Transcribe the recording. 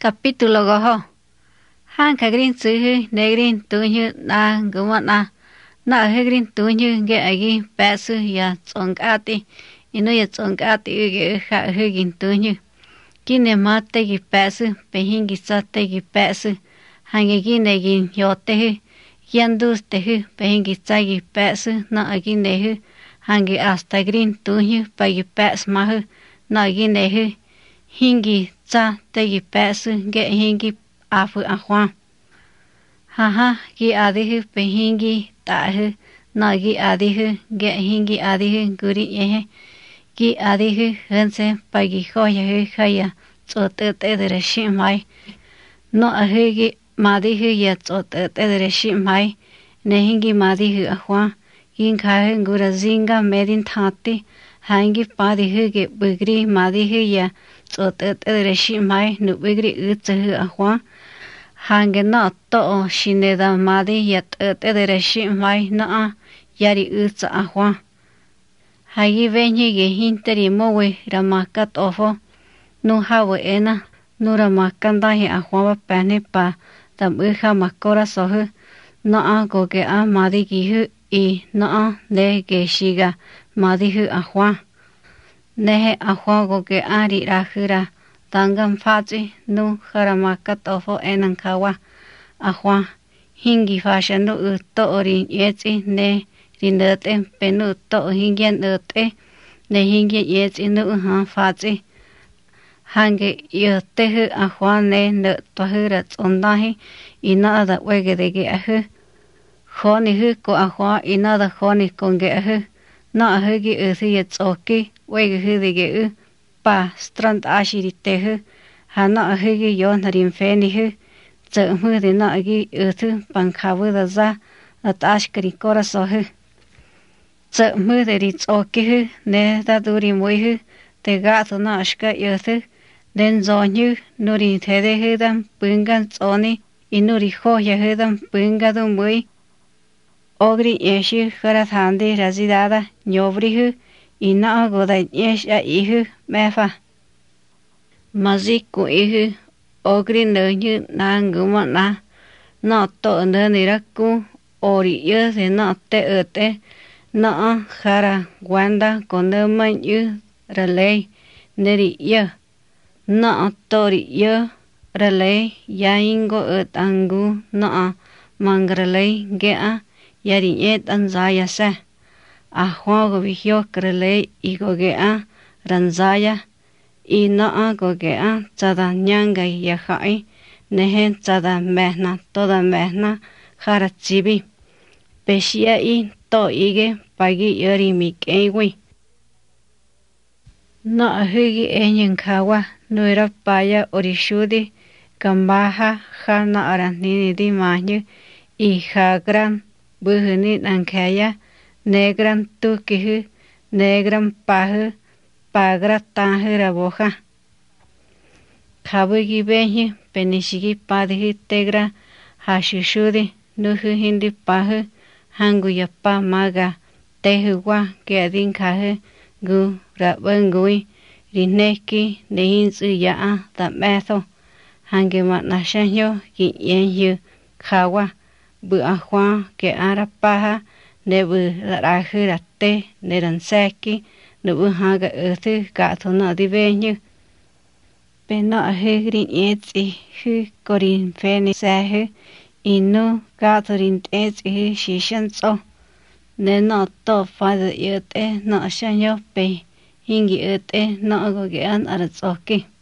Capítulo goho. Han kagrin tsuhu negrin tunyu na gumana. Na hegrin tunyu ge agi pesu ya tsongati. Inu ya tsongati uge ha hegin tunyu. Kine mate gi pesu pehingi sate gi pesu. Hange gine gin yotehu. Yandus tehu pehingi tsagi pesu na agi nehu. Hange hasta grin tunyu pagi pes mahu na agi nehu. Hingi tsa tegi pesu ge hingi afu ahuan. Haha gi adihu pe hingi tahu na gi adihu ge hingi adihu guri yehe. Gi adihu hense pagi hoyahu haya tsotete dere shimai. No ahu gi madihu ya tsotete dere shimai. Ne hingi madihu ahuan. Gin kahu ngura zinga medin thati. Hangi padihu ge bugri madihu ya tsotete dere shimai nu bugri utsuhu ahuan. Hange no to shineda madi ya tete dere shimai na yari utsa ahuan. Hagi venye ge hinteri mowe ramaka tofo. Nu hawa ena nu ramaka ndahi ahuan pane pa tam uha makora sohu. Na goge a madi gihu I na ne ge shiga madi hu ahuan. Nehe ahuan goge ari rahura. Tangam fazi nu haramaka tofo enankawa. Ahuan hingi fasha nu uto ori yetsi ne rinete penu to hingien ute. Ne hingien yetsi nu fazi. Hange yotehu ahuan ne nu tohura tsondahi. Inada wegedege ahu. Khoni hu ko ahuan inada khoni konge ahu. Na ahu gi uthi yetsoki wege hu dege u. Pa strand ashiritehu. Hana ahu gi yon rinfenihu. Tsamu de na gi uthu pankawu da za. At ashkari korasohu. Tsamu de ritsokihu. Ne da duri muihu. Te gato na ashka yuthu. Den zonyu nuri tedehu dan pungan tsoni. Inuri hoyahu dan pungadu mui. Ogri yeshu karathandi razidada nyobrihu. Ina goda yesha ihu mefa. Maziku ihu. Ogri nunyu nanguma na. Na to niraku. Ori yuthe na te ute. Na jara wanda konduman yu ralei. Neri yu. Na tori yu ralei. Yaingo utangu na mangralei gea. Yari yet anzaya se. Ahuago vigio krelei igogea ranzaya. Ina gogea tzada nyanga yahai. Nehen tzada mehna toda mehna jaratsibi. Peshia I to ige pagi yori mikeiwi. No ahugi enyankawa nuira paya orishudi. Kambaha jana aranini di manyu. Ihagran buhuni nankaya. Negran tukihu, negran pahu, pagra tahu raboja. Kabugi benhi, penishigi padihi tegra, hashushudi, nuhu hindi pahu, hangu yapa maga, tehuwa, keadin kahu, gu, rabangui, rineki, nehinzu yaa, tametho, hangi matnashanyo, ki yenyu, kawa, bu ahwa, ke arapaha, nebu rahurate neranseki nebu haga uthu gato na divenyu pena ahegrin etsi hu korin feni sahu inu gato rin etsi hu shishanso ne no to fada yote no shanyo pe hingi ute no gogean aratsoki